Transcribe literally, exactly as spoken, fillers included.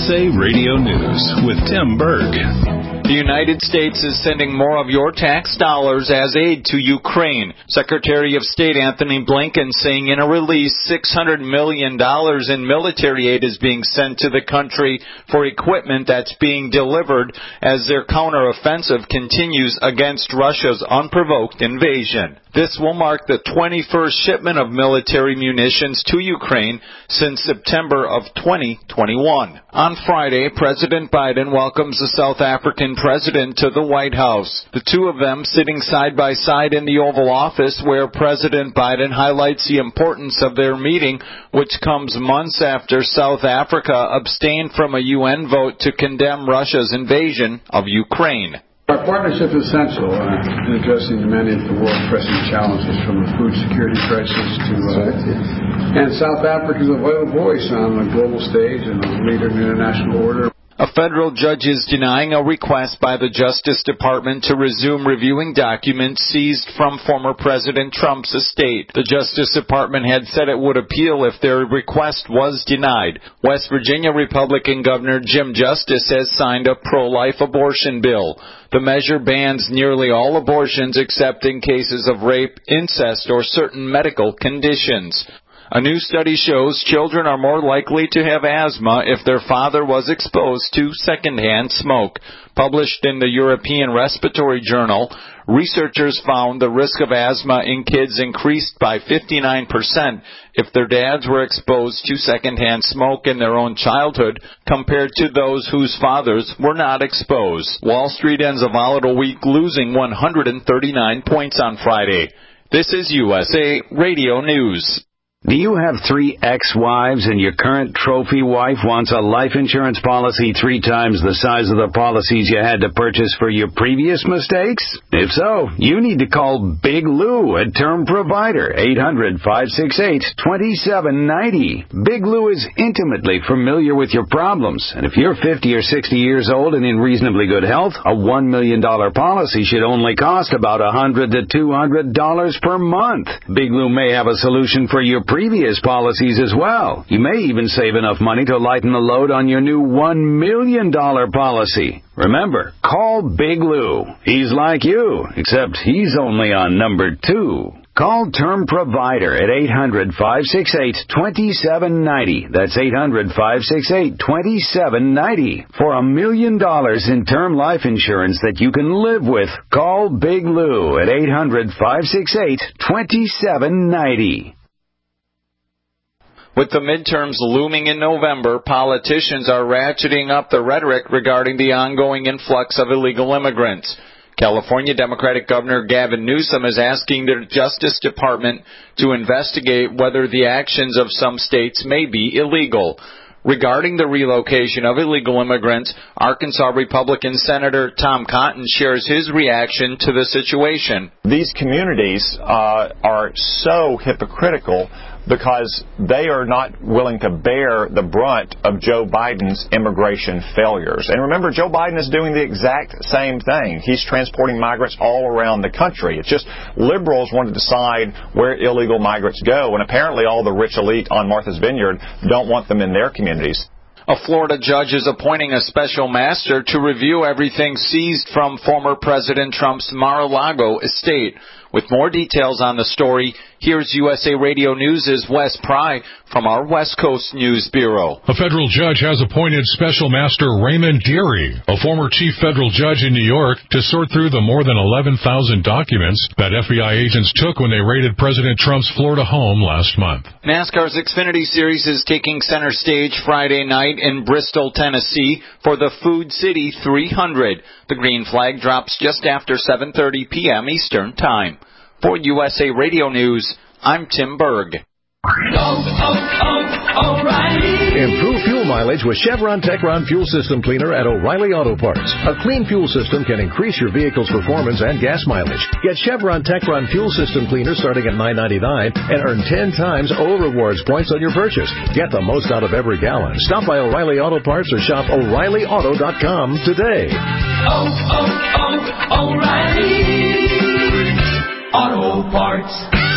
S A Radio News with Tim Berg. The United States is sending more of your tax dollars as aid to Ukraine. Secretary of State Anthony Blinken saying in a release six hundred million dollars in military aid is being sent to the country for equipment that's being delivered as their counteroffensive continues against Russia's unprovoked invasion. This will mark the twenty-first shipment of military munitions to Ukraine since September of twenty twenty-one. On Friday, President Biden welcomes the South African president to the White House. The two of them sitting side by side in the Oval Office, where President Biden highlights the importance of their meeting, which comes months after South Africa abstained from a U N vote to condemn Russia's invasion of Ukraine. Our partnership is essential uh, in addressing many of the world's pressing challenges, from the food security crisis to... Uh, and South Africa is a vital voice on the global stage and a leader in international order. A federal judge is denying a request by the Justice Department to resume reviewing documents seized from former President Trump's estate. The Justice Department had said it would appeal if their request was denied. West Virginia Republican Governor Jim Justice has signed a pro-life abortion bill. The measure bans nearly all abortions except in cases of rape, incest, or certain medical conditions. A new study shows children are more likely to have asthma if their father was exposed to secondhand smoke. Published in the European Respiratory Journal, researchers found the risk of asthma in kids increased by fifty-nine percent if their dads were exposed to secondhand smoke in their own childhood compared to those whose fathers were not exposed. Wall Street ends a volatile week losing one hundred thirty-nine points on Friday. This is U S A Radio News. Do you have three ex-wives and your current trophy wife wants a life insurance policy three times the size of the policies you had to purchase for your previous mistakes? If so, you need to call Big Lou at Term Provider, eight hundred, five six eight, two seven nine zero. Big Lou is intimately familiar with your problems, and if you're fifty or sixty years old and in reasonably good health, a one million dollars policy should only cost about one hundred to two hundred dollars per month. Big Lou may have a solution for your previous policies as well. You may even save enough money to lighten the load on your new one million dollars policy. Remember, call Big Lou. He's like you, except he's only on number two. Call Term Provider at eight hundred, five six eight, two seven nine zero. That's eight hundred, five six eight, two seven nine zero. For a million dollars in term life insurance that you can live with, call Big Lou at eight hundred, five six eight, two seven nine zero. With the midterms looming in November, politicians are ratcheting up the rhetoric regarding the ongoing influx of illegal immigrants. California Democratic Governor Gavin Newsom is asking the Justice Department to investigate whether the actions of some states may be illegal. Regarding the relocation of illegal immigrants, Arkansas Republican Senator Tom Cotton shares his reaction to the situation. These communities uh, are so hypocritical because they are not willing to bear the brunt of Joe Biden's immigration failures. And remember, Joe Biden is doing the exact same thing. He's transporting migrants all around the country. It's just liberals want to decide where illegal migrants go, and apparently all the rich elite on Martha's Vineyard don't want them in their communities. A Florida judge is appointing a special master to review everything seized from former President Trump's Mar-a-Lago estate. With more details on the story, here's U S A Radio News' Wes Pry from our West Coast News Bureau. A federal judge has appointed Special Master Raymond Dearie, a former chief federal judge in New York, to sort through the more than eleven thousand documents that F B I agents took when they raided President Trump's Florida home last month. NASCAR's Xfinity Series is taking center stage Friday night in Bristol, Tennessee for the Food City three hundred. The green flag drops just after seven thirty p.m. Eastern Time. For U S A Radio News, I'm Tim Berg. Oh, oh, oh, O'Reilly. Improve fuel mileage with Chevron Techron Fuel System Cleaner at O'Reilly Auto Parts. A clean fuel system can increase your vehicle's performance and gas mileage. Get Chevron Techron Fuel System Cleaner starting at nine ninety-nine and earn ten times O Rewards points on your purchase. Get the most out of every gallon. Stop by O'Reilly Auto Parts or shop O'Reilly Auto dot com today. Oh, oh, oh, O'Reilly Auto Parts.